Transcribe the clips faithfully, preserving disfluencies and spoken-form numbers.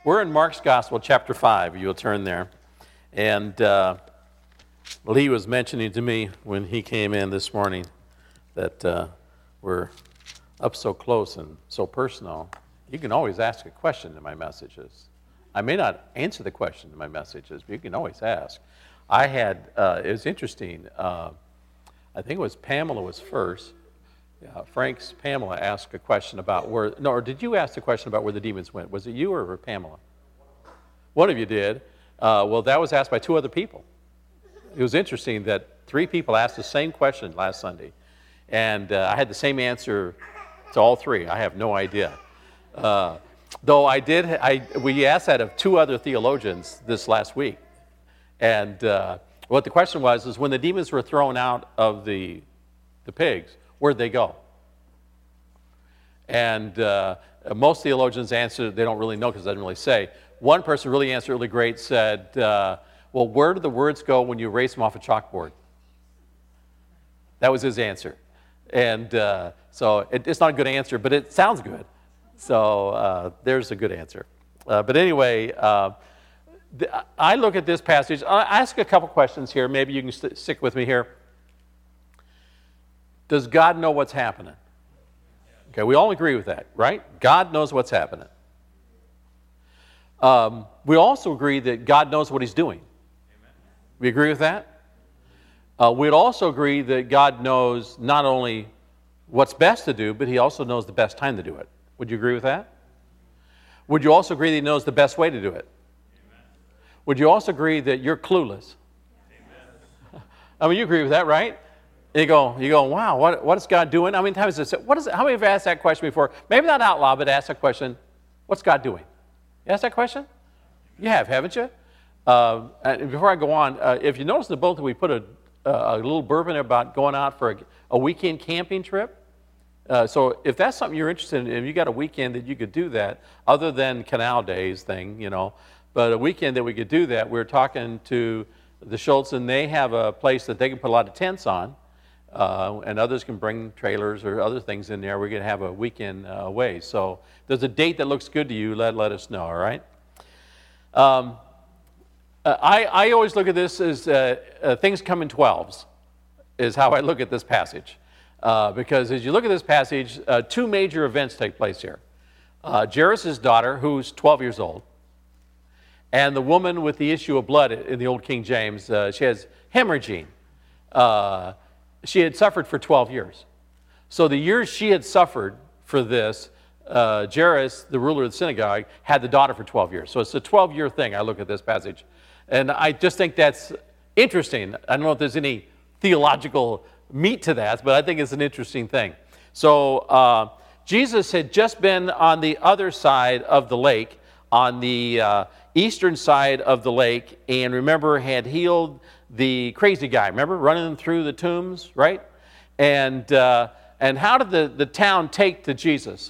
We're in Mark's Gospel, chapter five. You'll turn there. And uh, Lee was mentioning to me when he came in this morning that uh, we're up so close and so personal. You can always ask a question in my messages. I may not answer the question in my messages, but you can always ask. I had, uh, it was interesting, uh, I think it was Pamela was first. Uh, Frank's Pamela asked a question about where, no, or did you ask the question about where the demons went? Was it you or Pamela? One of you did. Uh, well, that was asked by two other people. It was interesting that three people asked the same question last Sunday. And uh, I had the same answer to all three. I have no idea. Uh, though I did, I, we asked that of two other theologians this last week. And uh, what the question was is when the demons were thrown out of the, the pigs, where'd they go? And uh, most theologians answered, they don't really know because it doesn't really say. One person really answered really great, said, uh, well, where do the words go when you erase them off a chalkboard? That was his answer. And uh, so it, it's not a good answer, but it sounds good. So uh, there's a good answer. Uh, but anyway, uh, th- I look at this passage. I'll ask a couple questions here. Maybe you can st- stick with me here. Does God know what's happening? Okay, we all agree with that, right? God knows what's happening. Um, we also agree that God knows what he's doing. Amen. We agree with that? Uh, we'd also agree that God knows not only what's best to do, but he also knows the best time to do it. Would you agree with that? Would you also agree that he knows the best way to do it? Amen. Would you also agree that you're clueless? Amen. I mean, you agree with that, right? You go, you go, wow, what, what is God doing? How many times has it, what is it, how many have asked that question before? Maybe not out loud, but ask that question, what's God doing? You asked that question? You have, haven't you? Uh, and before I go on, uh, if you notice in the bulletin, we put a, a little blurb about going out for a, a weekend camping trip. Uh, so if that's something you're interested in, if you got a weekend that you could do that, other than Canal Days thing, you know, but a weekend that we could do that, we were talking to the Schultz, and they have a place that they can put a lot of tents on. Uh, and others can bring trailers or other things in there. We're going to have a weekend uh, away. So if there's a date that looks good to you, let, let us know, all right? Um, uh, I, I always look at this as uh, uh, things come in twelves, is how I look at this passage. Uh, because as you look at this passage, uh, two major events take place here. Uh, Jairus' daughter, who's twelve years old, and the woman with the issue of blood in the old King James, uh, she has hemorrhaging. Uh, She had suffered for twelve years. So the years she had suffered for this, uh, Jairus, the ruler of the synagogue, had the daughter for twelve years. So it's a twelve-year thing, I look at this passage. And I just think that's interesting. I don't know if there's any theological meat to that, but I think it's an interesting thing. So uh, Jesus had just been on the other side of the lake, on the uh, eastern side of the lake, and remember, had healed the crazy guy, remember, running through the tombs, right? And uh, and how did the, the town take to Jesus?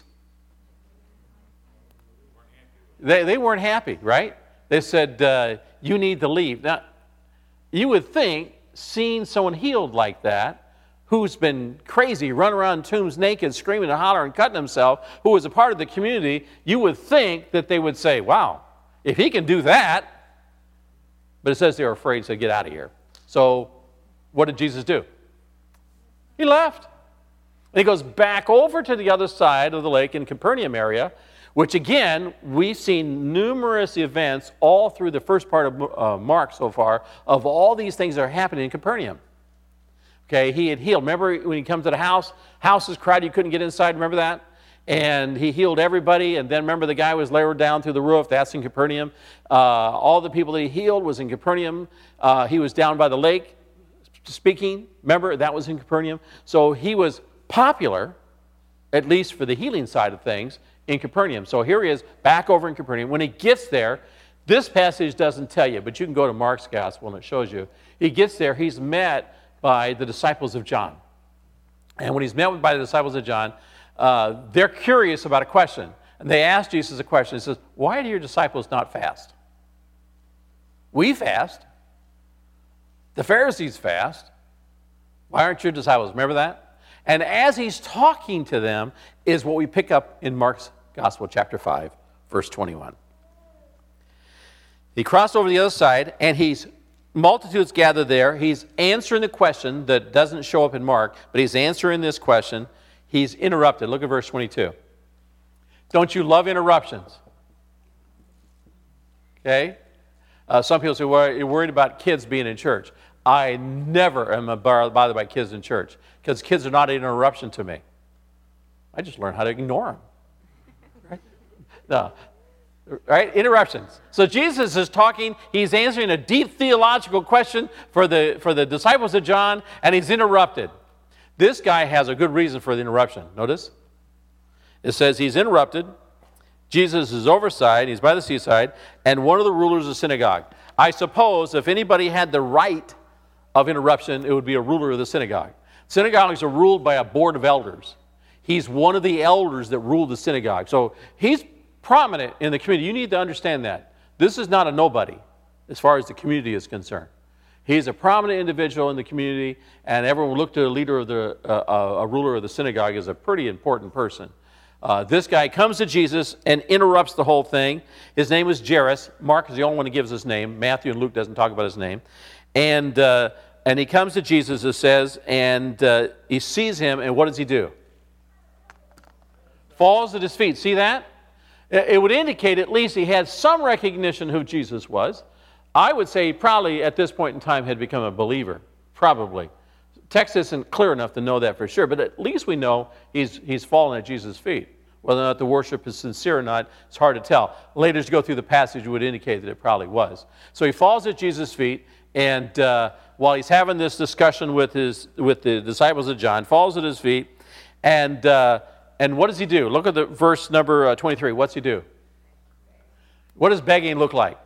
They, they weren't happy, right? They said, uh, you need to leave. Now, you would think, seeing someone healed like that, who's been crazy, running around tombs naked, screaming and hollering, cutting himself, who was a part of the community, you would think that they would say, wow, if he can do that. But it says they were afraid, so get out of here. So what did Jesus do? He left. And he goes back over to the other side of the lake in Capernaum area, which again, we've seen numerous events all through the first part of uh, Mark so far, of all these things that are happening in Capernaum. Okay, he had healed. Remember when he comes to the house, house is crowded, you couldn't get inside, remember that? And he healed everybody, and then remember the guy was lowered down through the roof, that's in Capernaum. Uh, all the people that he healed was in Capernaum. Uh, he was down by the lake speaking, remember, that was in Capernaum. So he was popular, at least for the healing side of things, in Capernaum. So here he is, back over in Capernaum. When he gets there, this passage doesn't tell you, but you can go to Mark's Gospel and it shows you. He gets there, he's met by the disciples of John. And when he's met by the disciples of John, Uh, they're curious about a question. And they ask Jesus a question. He says, why do your disciples not fast? We fast. The Pharisees fast. Why aren't your disciples? Remember that? And as he's talking to them is what we pick up in Mark's Gospel, chapter five, verse twenty-one. He crossed over to the other side, and he's multitudes gathered there. He's answering the question that doesn't show up in Mark, but he's answering this question. He's interrupted. Look at verse twenty-two. Don't you love interruptions? Okay? Uh, some people say, well, you're worried about kids being in church. I never am bothered by kids in church because kids are not an interruption to me. I just learned how to ignore them. Right? No. Right? Interruptions. So Jesus is talking, he's answering a deep theological question for the, for the disciples of John, and he's interrupted. This guy has a good reason for the interruption. Notice? It says he's interrupted. Jesus is overside, he's by the seaside, and one of the rulers of the synagogue. I suppose if anybody had the right of interruption, it would be a ruler of the synagogue. Synagogues are ruled by a board of elders. He's one of the elders that ruled the synagogue. So he's prominent in the community. You need to understand that. This is not a nobody as far as the community is concerned. He's a prominent individual in the community, and everyone looked to a leader of the, uh, a ruler of the synagogue as a pretty important person. Uh, this guy comes to Jesus and interrupts the whole thing. His name is Jairus. Mark is the only one who gives his name. Matthew and Luke doesn't talk about his name. And uh, and he comes to Jesus, it says, and uh, he sees him, and what does he do? Falls at his feet. See that? It would indicate at least he had some recognition who Jesus was. I would say he probably at this point in time had become a believer. Probably. Text isn't clear enough to know that for sure, but at least we know he's, he's fallen at Jesus' feet. Whether or not the worship is sincere or not, it's hard to tell. Later, as you go through the passage, would indicate that it probably was. So he falls at Jesus' feet, and uh, while he's having this discussion with his with the disciples of John, falls at his feet, and uh, and what does he do? Look at the verse number uh, twenty-three. What's he do? What does begging look like?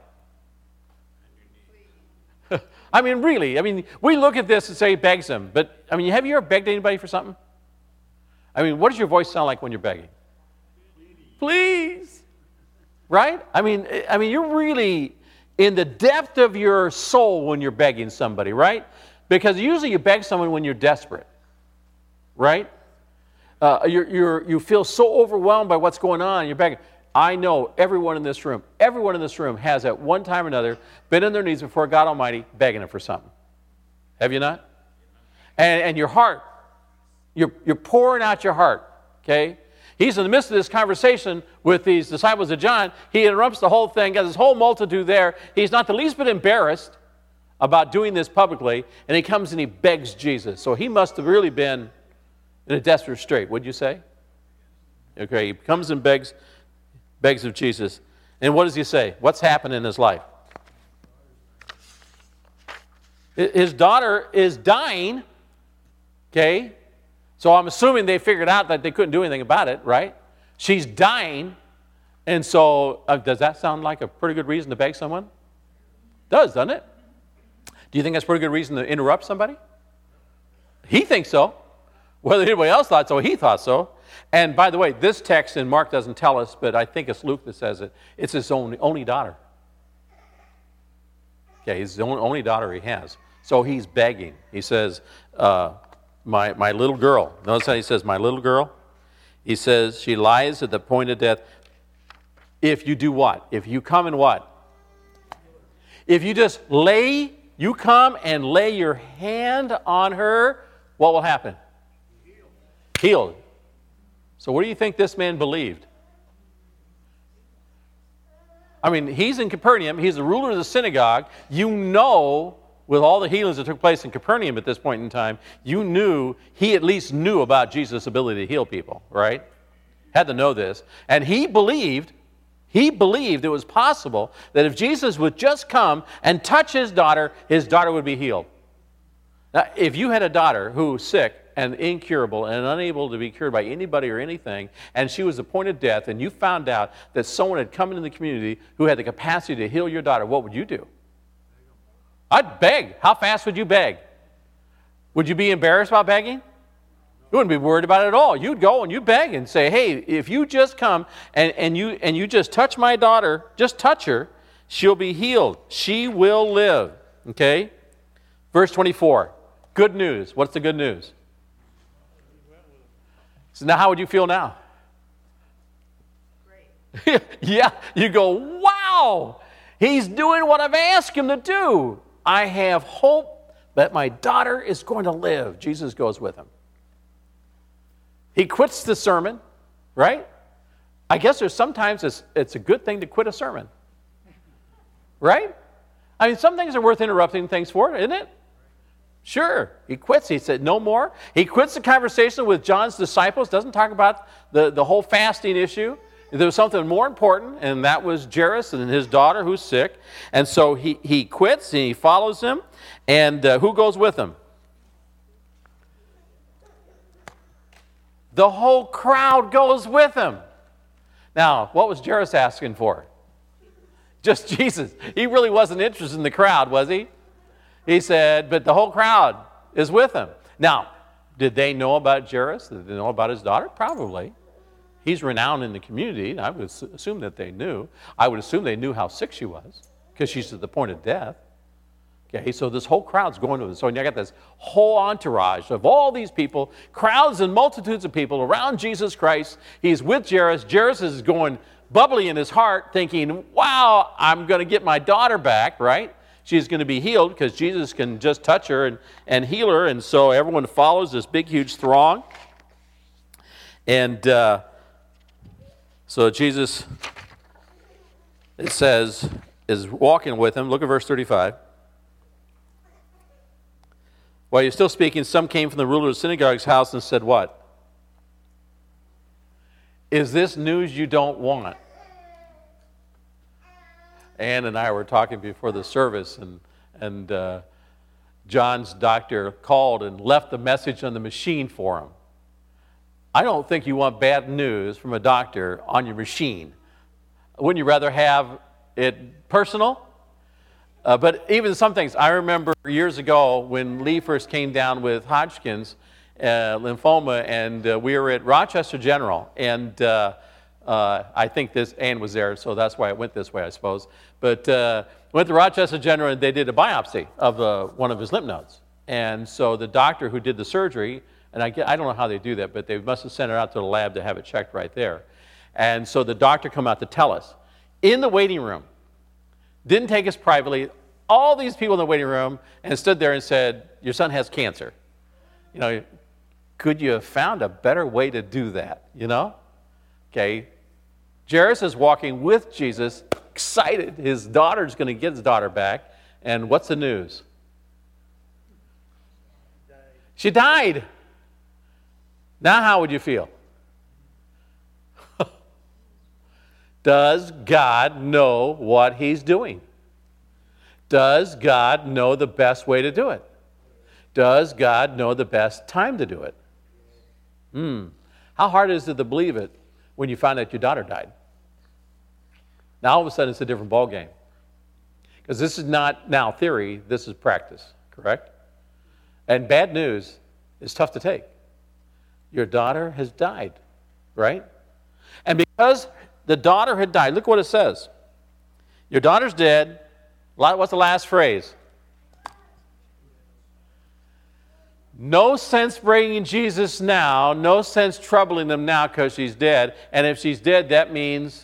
I mean, really. I mean, we look at this and say he begs him, but I mean, have you ever begged anybody for something? I mean, what does your voice sound like when you're begging? Please. Right? I mean, I mean, you're really in the depth of your soul when you're begging somebody, right? Because usually you beg someone when you're desperate, right? Uh, you're, you're, you feel so overwhelmed by what's going on, you're begging. I know everyone in this room, everyone in this room has at one time or another been on their knees before God Almighty begging Him for something. Have you not? And, and your heart, you're, you're pouring out your heart, okay? He's in the midst of this conversation with these disciples of John. He interrupts the whole thing, got this whole multitude there. He's not the least bit embarrassed about doing this publicly, and he comes and he begs Jesus. So he must have really been in a desperate strait, would you say? Okay, he comes and begs, begs of Jesus. And what does he say? What's happened in his life? His daughter is dying, okay? So I'm assuming they figured out that they couldn't do anything about it, right? She's dying, and so uh, does that sound like a pretty good reason to beg someone? It does, doesn't it? Do you think that's a pretty good reason to interrupt somebody? He thinks so. Whether anybody else thought so, he thought so. And by the way, this text in Mark doesn't tell us, but I think it's Luke that says it. It's his only, only daughter. Okay, it's the only, only daughter he has. So he's begging. He says, uh, my, my little girl. Notice how he says, my little girl. He says, she lies at the point of death. If you do what? If you come and what? If you just lay, you come and lay your hand on her, what will happen? Healed. Healed. So what do you think this man believed? I mean, he's in Capernaum. He's the ruler of the synagogue. You know, with all the healings that took place in Capernaum at this point in time, you knew, he at least knew about Jesus' ability to heal people, right? Had to know this. And he believed, he believed it was possible that if Jesus would just come and touch his daughter, his daughter would be healed. Now, if you had a daughter who was sick and incurable and unable to be cured by anybody or anything, and she was at the point of death, and you found out that someone had come into the community who had the capacity to heal your daughter, what would you do? I'd beg. How fast would you beg? Would you be embarrassed about begging? You wouldn't be worried about it at all. You'd go and you'd beg and say, hey, if you just come and, and, you, and you just touch my daughter, just touch her, she'll be healed. She will live. Okay? Verse twenty-four. Good news. What's the good news? So now how would you feel now? Great. Yeah. You go, wow. He's doing what I've asked him to do. I have hope that my daughter is going to live. Jesus goes with him. He quits the sermon, right? I guess there's sometimes it's, it's a good thing to quit a sermon, right? I mean, some things are worth interrupting things for, isn't it? Sure. He quits. He said, no more. He quits the conversation with John's disciples, doesn't talk about the, the whole fasting issue. There was something more important, and that was Jairus and his daughter who's sick. And so he, he quits, and he follows him. And uh, who goes with him? The whole crowd goes with him. Now, what was Jairus asking for? Just Jesus. He really wasn't interested in the crowd, was he? He said, but the whole crowd is with him. Now, did they know about Jairus? Did they know about his daughter? Probably. He's renowned in the community. I would assume that they knew. I would assume they knew how sick she was because she's at the point of death. Okay, so this whole crowd's going to it. So you got this whole entourage of all these people, crowds and multitudes of people around Jesus Christ. He's with Jairus. Jairus is going bubbly in his heart, thinking, wow, I'm going to get my daughter back, right? She's going to be healed because Jesus can just touch her and, and heal her. And so everyone follows this big, huge throng. And uh, so Jesus, it says, is walking with him. Look at verse thirty-five. While you're still speaking, some came from the ruler of the synagogue's house and said, what? Is this news you don't want? Ann and I were talking before the service, and, and uh, John's doctor called and left the message on the machine for him. I don't think you want bad news from a doctor on your machine. Wouldn't you rather have it personal? Uh, but even some things, I remember years ago when Lee first came down with Hodgkin's uh, lymphoma, and uh, we were at Rochester General, and uh, uh, I think this, Ann was there, so that's why it went this way, I suppose. But uh, went to Rochester General, and they did a biopsy of uh, one of his lymph nodes. And so the doctor who did the surgery, and I, get, I don't know how they do that, but they must have sent it out to the lab to have it checked right there. And so the doctor come out to tell us, in the waiting room, didn't take us privately, all these people in the waiting room, and stood there and said, your son has cancer. You know, could you have found a better way to do that, you know? Okay, Jairus is walking with Jesus, excited. His daughter's going to get his daughter back. And what's the news? She died. Now how would you feel? Does God know what he's doing? Does God know the best way to do it? Does God know the best time to do it? Hmm. How hard is it to believe it when you find out your daughter died? Now all of a sudden it's a different ballgame. Because this is not now theory, this is practice, correct? And bad news is tough to take. Your daughter has died, right? And because the daughter had died, look what it says. Your daughter's dead. What's the last phrase? No sense bringing Jesus now, no sense troubling them now because she's dead. And if she's dead, that means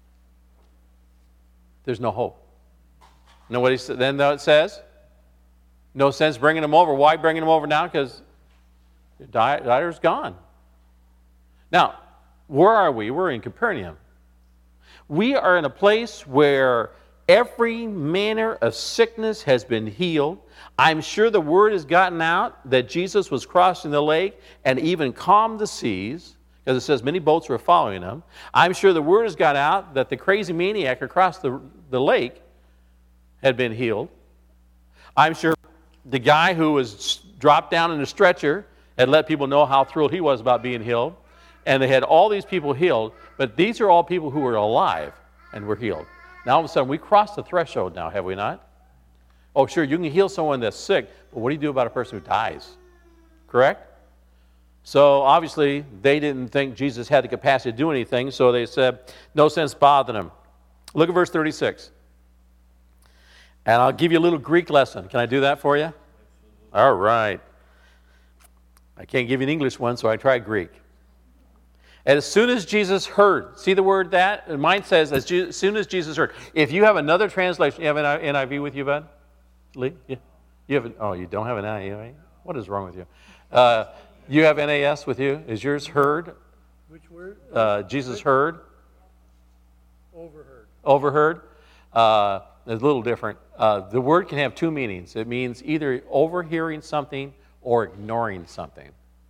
there's no hope. You know what he said? Then it says? No sense bringing them over. Why bringing them over now? Because your daughter's gone. Now, where are we? We're in Capernaum. We are in a place where every manner of sickness has been healed. I'm sure the word has gotten out that Jesus was crossing the lake and even calmed the seas, because it says many boats were following him. I'm sure the word has got out that the crazy maniac across the, the lake had been healed. I'm sure the guy who was dropped down in a stretcher had let people know how thrilled he was about being healed. And they had all these people healed, but these are all people who were alive and were healed. Now, all of a sudden, we crossed the threshold now, have we not? Oh, sure, you can heal someone that's sick, but what do you do about a person who dies? Correct? So, obviously, they didn't think Jesus had the capacity to do anything, so they said, no sense bothering him. Look at verse thirty-six. And I'll give you a little Greek lesson. Can I do that for you? All right. I can't give you an English one, so I tried Greek. And as soon as Jesus heard, see the word that? And mine says, as, Je- as soon as Jesus heard. If you have another translation, you have an N I V with you, bud? Lee? Yeah. You have an, oh, you don't have an N I V? What is wrong with you? Uh, you have N A S with you? Is yours heard? Which word? Uh, Jesus heard? Overheard. Overheard? Uh, it's a little different. Uh, the word can have two meanings. It means either overhearing something or ignoring something.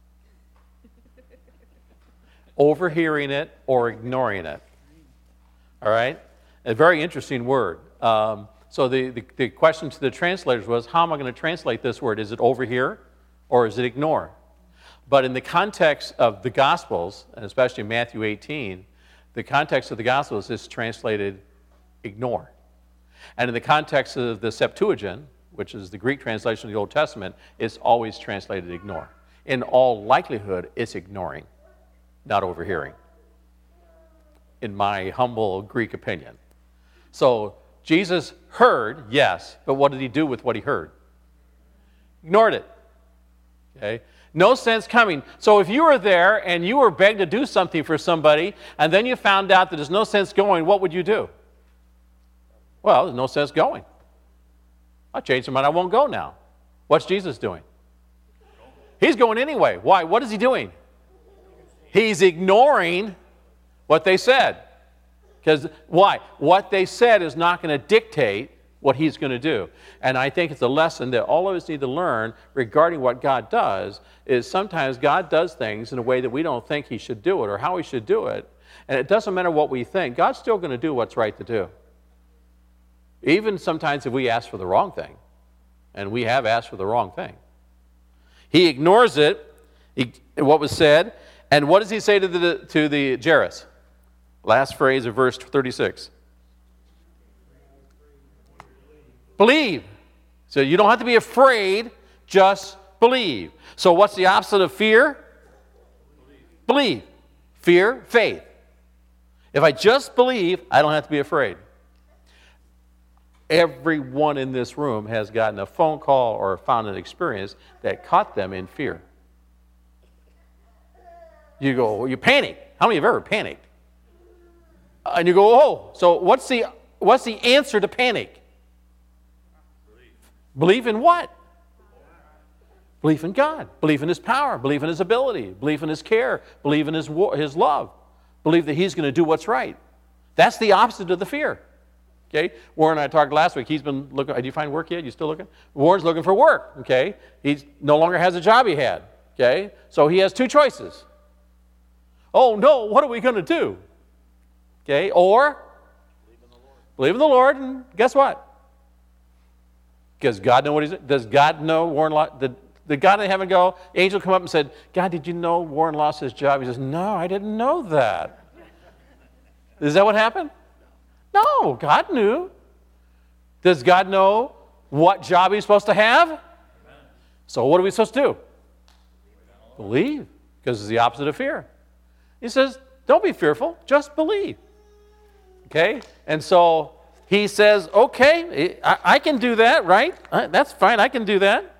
Overhearing it or ignoring it. All right? A very interesting word. Um, so the, the, the question to the translators was, how am I going to translate this word? Is it overhear or is it ignore? But in the context of the Gospels, and especially Matthew eighteen, the context of the Gospels is translated ignore. And in the context of the Septuagint, which is the Greek translation of the Old Testament, it's always translated ignore. In all likelihood, it's ignoring, not overhearing, in my humble Greek opinion. So Jesus heard, yes, but what did he do with what he heard? Ignored it. Okay? No sense coming. So if you were there and you were begged to do something for somebody, and then you found out that there's no sense going, what would you do? Well, there's no sense going. I'll change my mind. I won't go now. What's Jesus doing? He's going anyway. Why? What is he doing? He's ignoring what they said. Because why? What they said is not going to dictate what he's going to do. And I think it's a lesson that all of us need to learn regarding what God does, is sometimes God does things in a way that we don't think he should do it or how he should do it. And it doesn't matter what we think. God's still going to do what's right to do. Even sometimes if we ask for the wrong thing. And we have asked for the wrong thing. He ignores it, he, what was said. And what does he say to the, to the Jairus? Last phrase of verse thirty-six. Believe. So you don't have to be afraid, just believe. So what's the opposite of fear? Believe. Believe. Fear, faith. If I just believe, I don't have to be afraid. Everyone in this room has gotten a phone call or found an experience that caught them in fear. You go, well, you panic. How many have ever panicked? And you go, oh, so what's the what's the answer to panic? Believe. Believe in what? Believe in God. Believe in his power. Believe in his ability. Believe in his care. Believe in his his love. Believe that he's going to do what's right. That's the opposite of the fear. Okay? Warren and I talked last week. He's been looking. Did you find work yet? You still looking? Warren's looking for work. Okay? He no longer has a job he had. Okay? So he has two choices. Oh no, what are we going to do? Okay, or believe in the Lord. Believe in the Lord, and guess what? Does God know what he's does God know Warren lost did, did God in heaven go, angel come up and said, God, did you know Warren lost his job? He says, no, I didn't know that. Is that what happened? No, God knew. Does God know what job he's supposed to have? Amen. So what are we supposed to do? Believe, because it's the opposite of fear. He says, don't be fearful, just believe. Okay? And so he says, okay, I, I can do that, right? That's fine, I can do that.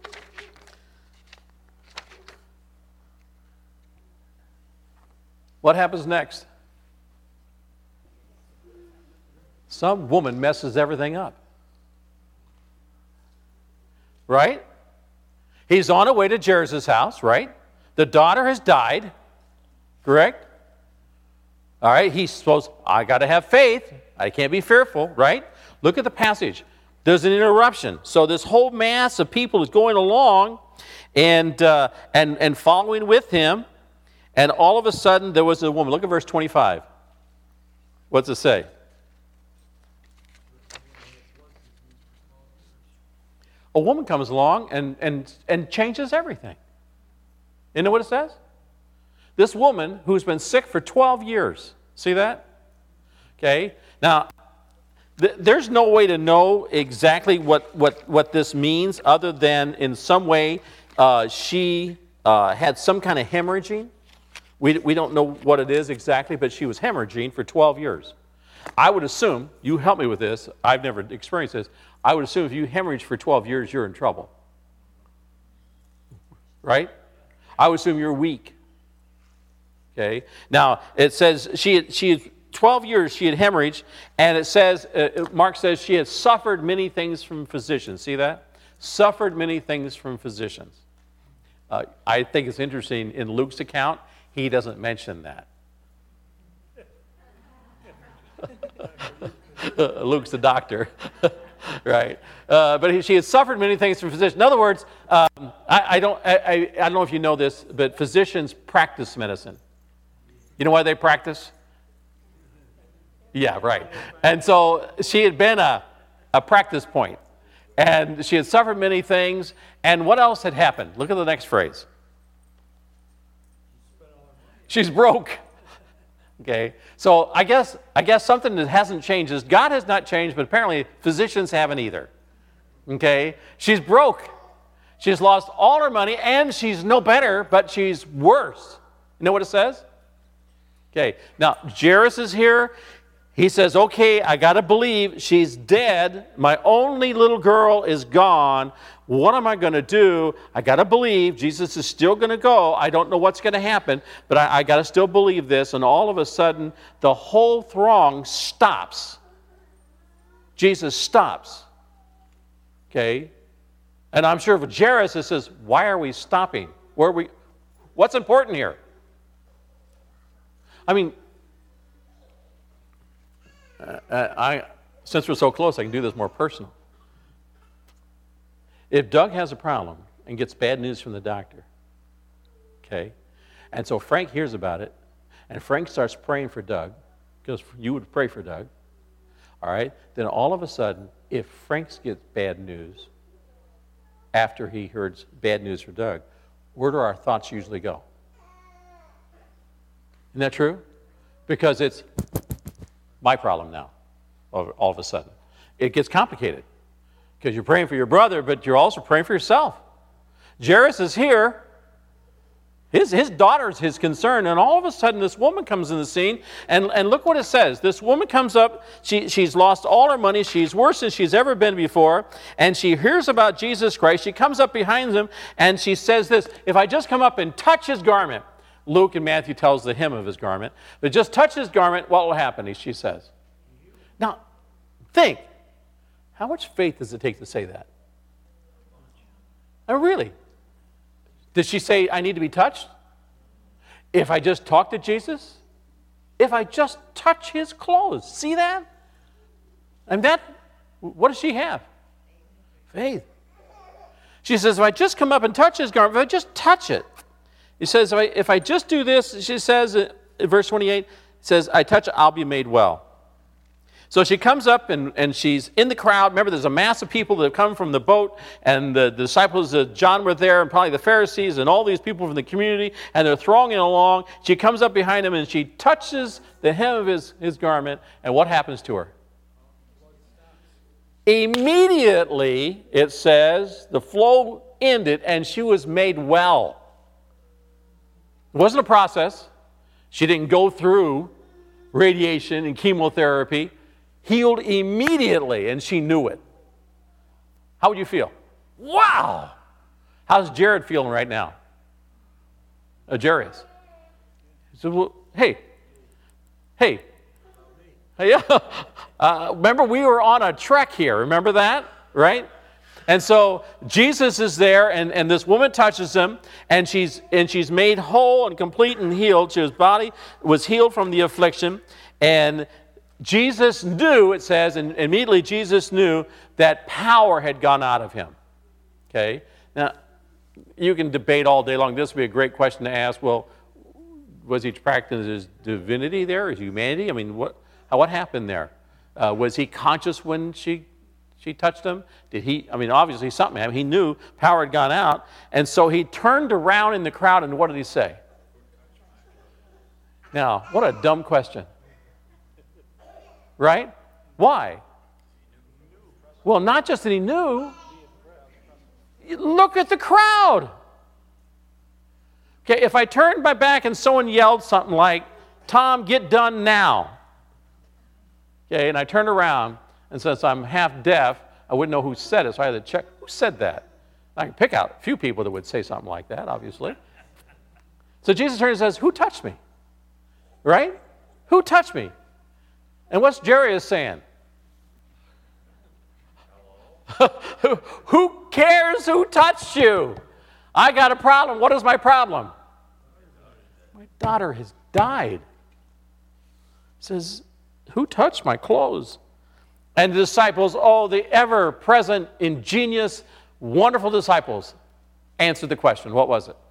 What happens next? Some woman messes everything up. Right? He's on her way to Jairus' house, right? The daughter has died, correct? All right, he's supposed, I got to have faith. I can't be fearful, right? Look at the passage. There's an interruption. So this whole mass of people is going along and, uh, and, and following with him. And all of a sudden, there was a woman. Look at verse twenty-five. What's it say? A woman comes along and, and, and changes everything. You know what it says? This woman who's been sick for twelve years. See that? Okay. Now, th- there's no way to know exactly what, what, what this means other than in some way uh, she uh, had some kind of hemorrhaging. We, we don't know what it is exactly, but she was hemorrhaging for twelve years. I would assume, you help me with this, I've never experienced this, I would assume if you hemorrhage for twelve years, you're in trouble. Right? I would assume you're weak. Okay. Now, it says she had, she had twelve years she had hemorrhaged, and it says, uh, Mark says she had suffered many things from physicians. See that? Suffered many things from physicians. Uh, I think it's interesting, in Luke's account, he doesn't mention that. Luke's the doctor, right? Uh, but he, she had suffered many things from physicians. In other words, um, I, I, don't, I, I don't know if you know this, but physicians practice medicine. You know why they practice? Yeah, right. And so she had been a, a practice point, and she had suffered many things. And what else had happened? Look at the next phrase. She's broke. Okay, so I guess I guess something that hasn't changed is God has not changed, but apparently physicians haven't either. Okay, she's broke. She's lost all her money, and she's no better, but she's worse. You know what it says? Okay, now Jairus is here. He says, okay, I got to believe she's dead. My only little girl is gone. What am I going to do? I got to believe Jesus is still going to go. I don't know what's going to happen, but I, I got to still believe this. And all of a sudden, the whole throng stops. Jesus stops. Okay? And I'm sure for Jairus, it says, why are we stopping? Where are we? What's important here? I mean, Uh, I, since we're so close, I can do this more personal. If Doug has a problem and gets bad news from the doctor, okay, and so Frank hears about it, and Frank starts praying for Doug, because you would pray for Doug, all right, then all of a sudden, if Frank gets bad news after he heard bad news for Doug, where do our thoughts usually go? Isn't that true? Because it's my problem now, all of a sudden. It gets complicated because you're praying for your brother, but you're also praying for yourself. Jairus is here. His, his daughter's his concern, and all of a sudden this woman comes in the scene, and, and look what it says. This woman comes up, she, she's lost all her money, she's worse than she's ever been before, and she hears about Jesus Christ. She comes up behind him, and she says this, if I just come up and touch his garment, Luke and Matthew tells the hem of his garment. But just touch his garment, what will happen? She says. Now, think. How much faith does it take to say that? Oh, really? Did she say, I need to be touched? If I just talk to Jesus? If I just touch his clothes? See that? And that, what does she have? Faith. She says, if I just come up and touch his garment, if I just touch it, he says, if I, if I just do this, she says, in verse twenty-eight, says, I touch it, I'll be made well. So she comes up and, and she's in the crowd. Remember, there's a mass of people that have come from the boat, and the, the disciples of John were there, and probably the Pharisees, and all these people from the community, and they're thronging along. She comes up behind him, and she touches the hem of his, his garment, and what happens to her? Immediately, it says, the flow ended, and she was made well. It wasn't a process. She didn't go through radiation and chemotherapy. Healed immediately, and she knew it. How would you feel? Wow! How's Jared feeling right now? Uh, Jairus. He said, well, hey, hey, hey, yeah. Uh, remember, we were on a trek here. Remember that, right? And so Jesus is there, and, and this woman touches him, and she's and she's made whole and complete and healed. So his body was healed from the affliction, and Jesus knew, it says, and immediately Jesus knew that power had gone out of him. Okay? Now, you can debate all day long. This would be a great question to ask. Well, was he practicing his divinity there, his humanity? I mean, what what happened there? Uh, was he conscious when she she touched him? Did he, I mean, obviously something happened. He knew power had gone out. And so he turned around in the crowd, and what did he say? Now, what a dumb question. Right? Why? Well, not just that he knew. Look at the crowd. Okay, if I turned my back and someone yelled something like, Tom, get done now. Okay, and I turned around, and since I'm half deaf, I wouldn't know who said it, so I had to check who said that. I can pick out a few people that would say something like that, obviously. So Jesus turns and says, who touched me? Right? Who touched me? And what's Jairus saying? Who cares who touched you? I got a problem. What is my problem? My daughter has died. Says, who touched my clothes? And the disciples, oh, the ever-present, ingenious, wonderful disciples, answered the question. What was it?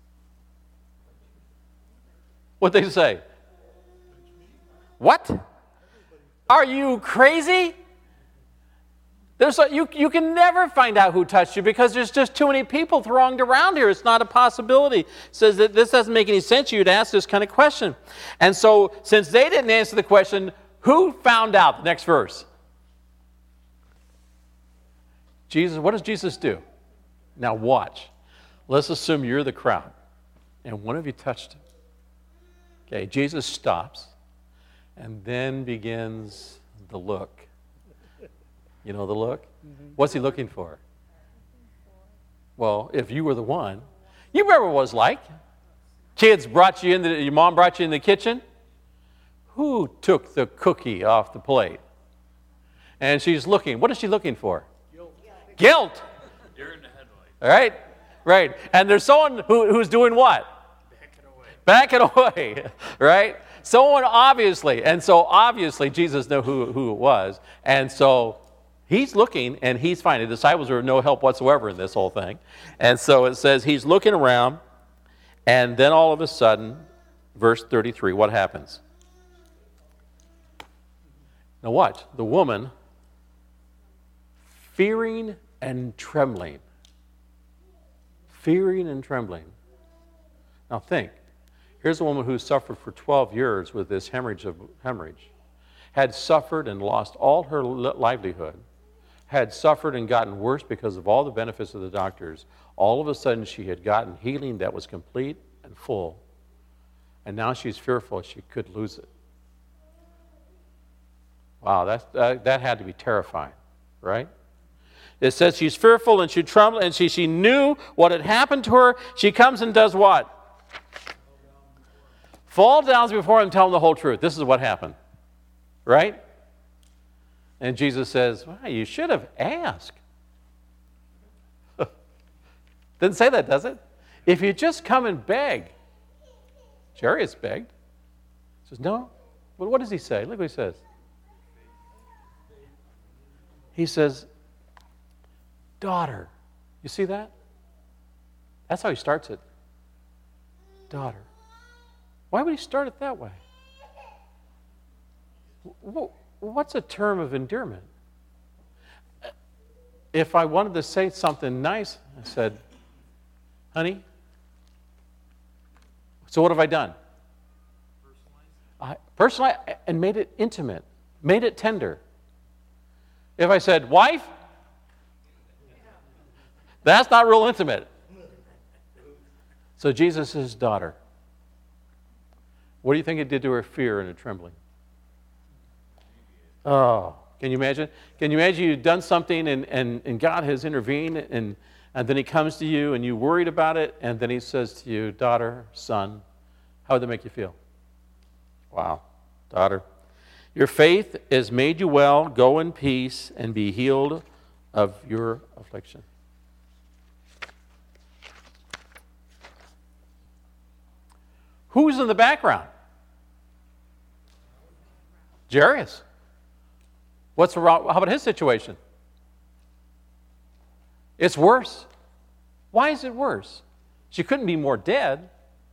What'd they say? What? Are you crazy? There's a, you, you can never find out who touched you because there's just too many people thronged around here. It's not a possibility. It says that this doesn't make any sense. You'd ask this kind of question. And so, since they didn't answer the question, who found out? The next verse. Jesus, what does Jesus do? Now watch. Let's assume you're the crowd, and one of you touched him. Okay, Jesus stops, and then begins the look. You know the look? Mm-hmm. What's he looking for? Well, if you were the one, you remember what it was like. Kids brought you in, the, your mom brought you in the kitchen. Who took the cookie off the plate? And she's looking. What is she looking for? Guilt. Guilt. You're in the headlight. All right? Right. And there's someone who, who's doing what? Back it away. Back it away. Right? Someone obviously. And so obviously Jesus knew who, who it was. And so he's looking, and he's finding. The disciples are no help whatsoever in this whole thing. And so it says he's looking around, and then all of a sudden, verse thirty-three, what happens? Now what? The woman, fearing and trembling. Fearing and trembling. Now think. Here's a woman who suffered for twelve years with this hemorrhage of hemorrhage. Had suffered and lost all her livelihood. Had suffered and gotten worse because of all the benefits of the doctors. All of a sudden she had gotten healing that was complete and full. And now she's fearful she could lose it. Wow, that's, that, that had to be terrifying, right? It says she's fearful and she trembled and she, she knew what had happened to her. She comes and does what? Fall down before him and tell him the whole truth. This is what happened, right? And Jesus says, well, you should have asked. Doesn't say that, does it? If you just come and beg. Jairus begged. He says, no. Well, what does he say? Look what he says. He says, daughter. You see that? That's how he starts it. Daughter. Why would he start it that way? What's a term of endearment? If I wanted to say something nice, I said, honey, so what have I done? I personally, and made it intimate, made it tender. If I said, wife, that's not real intimate. So Jesus is daughter. What do you think it did to her fear and her trembling? Oh, can you imagine? Can you imagine you've done something and, and, and God has intervened and, and then he comes to you and you worried about it and then he says to you, daughter, son, how would that make you feel? Wow, daughter, your faith has made you well. Go in peace and be healed of your affliction. Who's in the background? Jairus. What's wrong? How about his situation? It's worse. Why is it worse? She couldn't be more dead.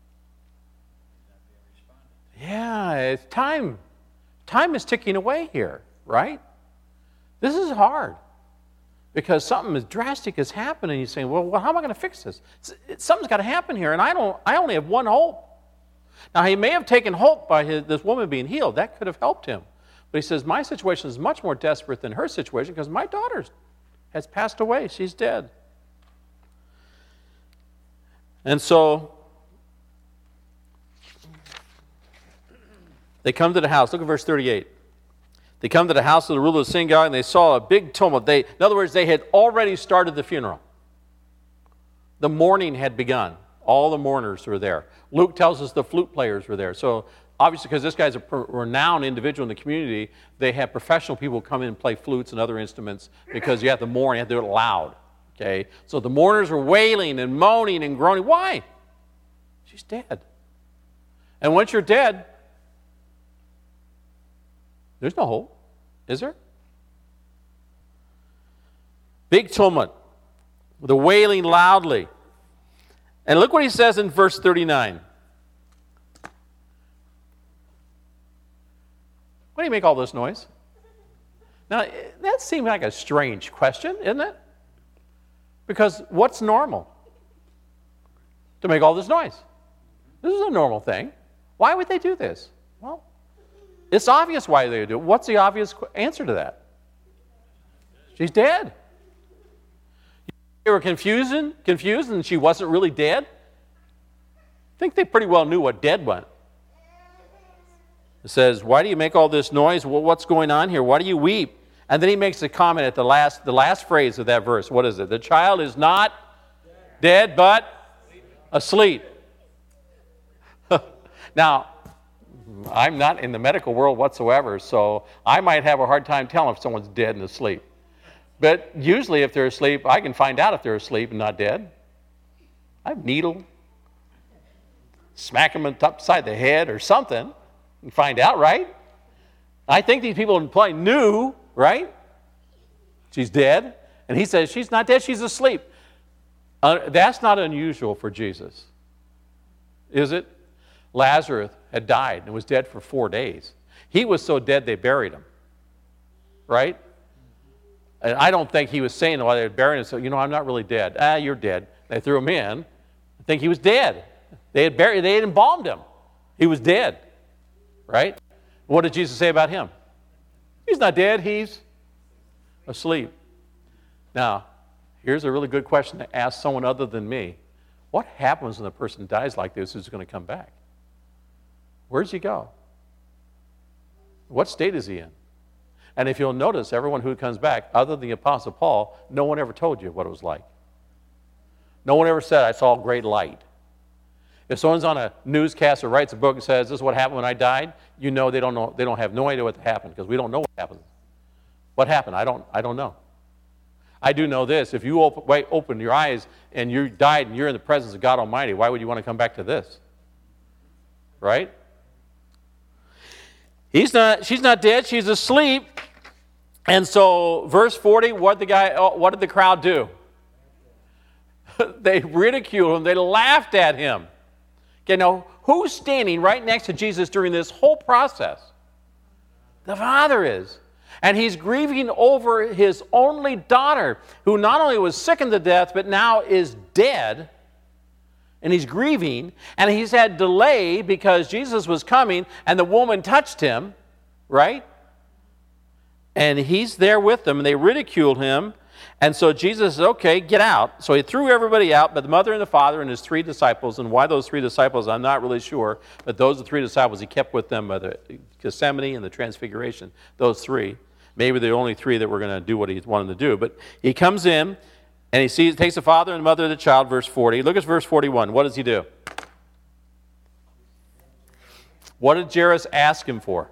Yeah, it's time. Time is ticking away here, right? This is hard because something drastic is happening. You're saying, well, well how am I going to fix this? Something's got to happen here, and I don't. I only have one hope. Now, he may have taken hope by his, this woman being healed. That could have helped him. But he says, my situation is much more desperate than her situation because my daughter has passed away. She's dead. And so they come to the house. Look at verse thirty-eight. They come to the house of the ruler of the synagogue and they saw a big tumult. They, in other words, they had already started the funeral. The mourning had begun. All the mourners were there. Luke tells us the flute players were there. So Obviously, because this guy's a renowned individual in the community, they have professional people come in and play flutes and other instruments because you have to mourn, you have to do it loud. Okay? So the mourners are wailing and moaning and groaning. Why? She's dead. And once you're dead, there's no hope, is there? Big tumult, the wailing loudly. And look what he says in verse thirty-nine. Why do you make all this noise? Now, that seems like a strange question, isn't it? Because what's normal? To make all this noise. This is a normal thing. Why would they do this? Well, it's obvious why they do it. What's the obvious answer to that? She's dead. They were confusing, confused and she wasn't really dead? I think they pretty well knew what dead meant. It says, why do you make all this noise? Well, what's going on here? Why do you weep? And then he makes a comment at the last, the last phrase of that verse. What is it? The child is not dead, but asleep. Now, I'm not in the medical world whatsoever, so I might have a hard time telling if someone's dead and asleep. But usually if they're asleep, I can find out if they're asleep and not dead. I have needle, smack them upside the head or something. And find out, right? I think these people in play knew, right? She's dead. And he says, she's not dead, she's asleep. Uh, that's not unusual for Jesus, is it? Lazarus had died and was dead for four days. He was so dead they buried him, right? And I don't think he was saying while they were burying him, so, you know, I'm not really dead. Ah, you're dead. They threw him in. I think he was dead. They had buried, they had embalmed him. He was dead. Right? What did Jesus say about him? He's not dead, he's asleep. Now, here's a really good question to ask someone other than me. What happens when a person dies like this who's going to come back? Where does he go? What state is he in? And if you'll notice, everyone who comes back, other than the Apostle Paul, no one ever told you what it was like. No one ever said, I saw a great light. If someone's on a newscast or writes a book and says, this is what happened when I died, you know they don't know, they don't have no idea what happened because we don't know what happened. What happened? I don't, I don't know. I do know this. If you open, wait, open your eyes and you died and you're in the presence of God Almighty, why would you want to come back to this? Right? He's not, she's not dead, she's asleep. And so, verse forty, what the guy, oh, what did the crowd do? They ridiculed him, they laughed at him. Okay, now, who's standing right next to Jesus during this whole process? The Father is. And he's grieving over his only daughter, who not only was sickened to death, but now is dead. And he's grieving. And he's had delay because Jesus was coming, and the woman touched him, right? And he's there with them, and they ridiculed him. And so Jesus said, okay, get out. So he threw everybody out, but the mother and the father and his three disciples, and why those three disciples, I'm not really sure, but those are the three disciples he kept with them by the Gethsemane and the Transfiguration, those three. Maybe the only three that were going to do what he wanted to do. But he comes in, and he sees, takes the father and the mother of the child, verse forty. Look at verse forty-one. What does he do? What did Jairus ask him for?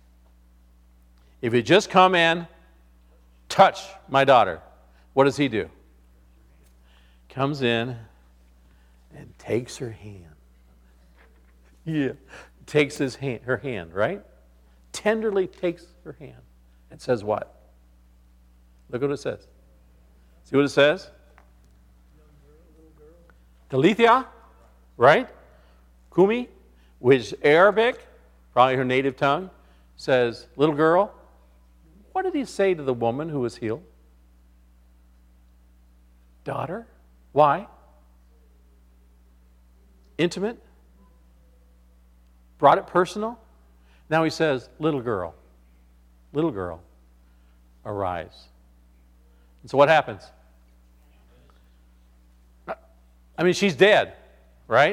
If you just come in, touch my daughter. What does he do? Comes in and takes her hand. Yeah. Takes his hand, her hand, right? Tenderly takes her hand. And says what? Look what it says. See what it says? Talitha, right? Kumi, which is Arabic, probably her native tongue, says, little girl. What did he say to the woman who was healed? Daughter. Why? Intimate. Brought it personal. Now he says, little girl, little girl, arise. And so what happens? I mean, she's dead, right?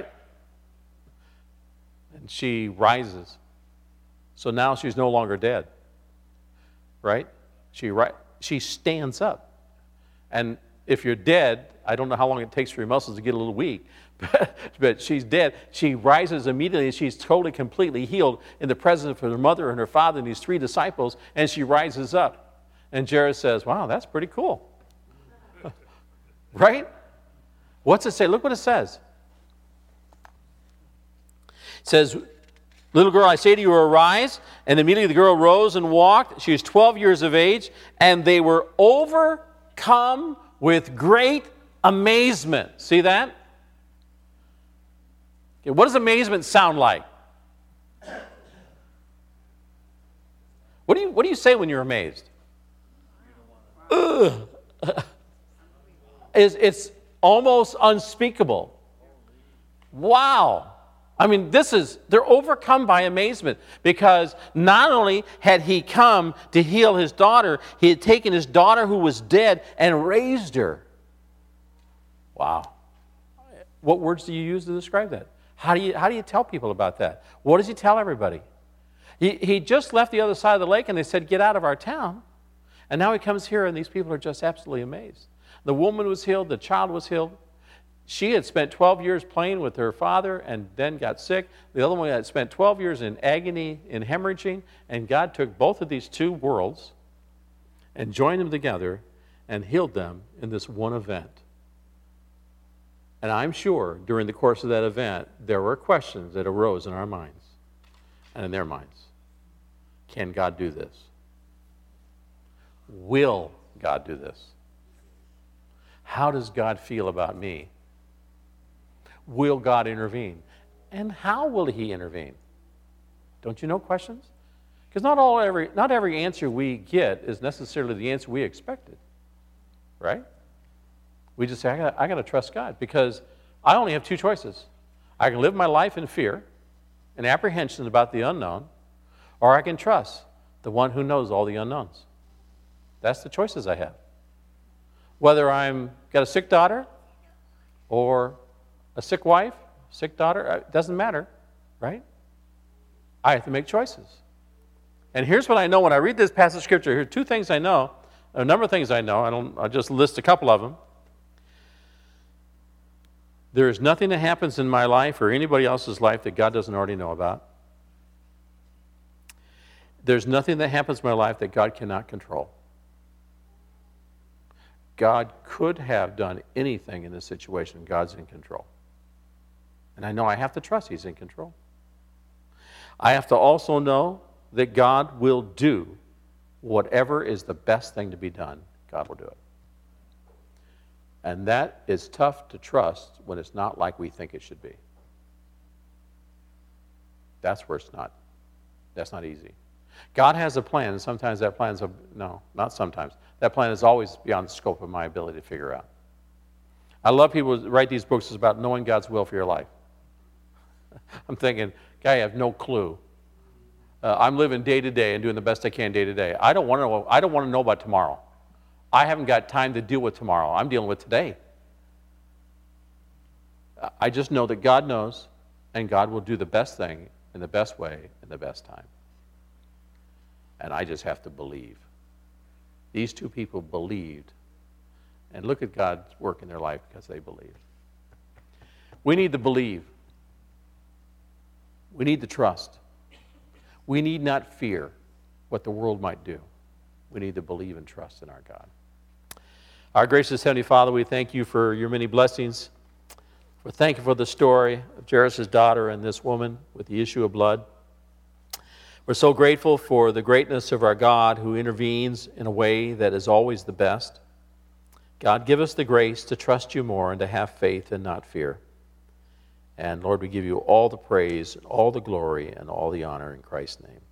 And she rises. So now she's no longer dead, right? She, ri- she stands up. And If you're dead, I don't know how long it takes for your muscles to get a little weak, but, but she's dead. She rises immediately, and she's totally, completely healed in the presence of her mother and her father and these three disciples, and she rises up. And Jairus says, wow, that's pretty cool. Right? What's it say? Look what it says. It says, little girl, I say to you, arise. And immediately the girl rose and walked. She was twelve years of age, and they were overcome with great amazement. See that? Okay, what does amazement sound like? What do you, what do you say when you're amazed? Ugh. It's, it's almost unspeakable. Wow. I mean, this is, they're overcome by amazement, because not only had he come to heal his daughter, he had taken his daughter who was dead and raised her. Wow. What words do you use to describe that? How do you, how do you tell people about that? What does he tell everybody? He, he just left the other side of the lake, and they said, get out of our town. And now he comes here, and these people are just absolutely amazed. The woman was healed. The child was healed. She had spent twelve years playing with her father and then got sick. The other one had spent twelve years in agony, in hemorrhaging, and God took both of these two worlds and joined them together and healed them in this one event. And I'm sure during the course of that event, there were questions that arose in our minds and in their minds. Can God do this? Will God do this? How does God feel about me? Will God intervene? And how will he intervene? Don't you know questions? Because not all every not every answer we get is necessarily the answer we expected. Right? We just say, I got I got to trust God, because I only have two choices. I can live my life in fear and apprehension about the unknown, or I can trust the one who knows all the unknowns. That's the choices I have. Whether I'm got a sick daughter or a sick wife, sick daughter, it doesn't matter, right? I have to make choices. And here's what I know when I read this passage of Scripture. Here are two things I know, a number of things I know. I don't, I'll just list a couple of them. There is nothing that happens in my life or anybody else's life that God doesn't already know about. There's nothing that happens in my life that God cannot control. God could have done anything in this situation. God's in control. And I know I have to trust he's in control. I have to also know that God will do whatever is the best thing to be done. God will do it. And that is tough to trust when it's not like we think it should be. That's where it's not. That's not easy. God has a plan, and sometimes that plan is, a, no, not sometimes. That plan is always beyond the scope of my ability to figure out. I love people who write these books about knowing God's will for your life. I'm thinking, guy, I have no clue. Uh, I'm living day to day and doing the best I can day to day. I don't want to know, I don't want to know about tomorrow. I haven't got time to deal with tomorrow. I'm dealing with today. I just know that God knows, and God will do the best thing in the best way in the best time. And I just have to believe. These two people believed, and look at God's work in their life because they believed. We need to believe. We need to trust. We need not fear what the world might do. We need to believe and trust in our God. Our gracious Heavenly Father, we thank you for your many blessings. We thank you for the story of Jairus' daughter and this woman with the issue of blood. We're so grateful for the greatness of our God who intervenes in a way that is always the best. God, give us the grace to trust you more and to have faith and not fear. And Lord, we give you all the praise, and all the glory, and all the honor in Christ's name.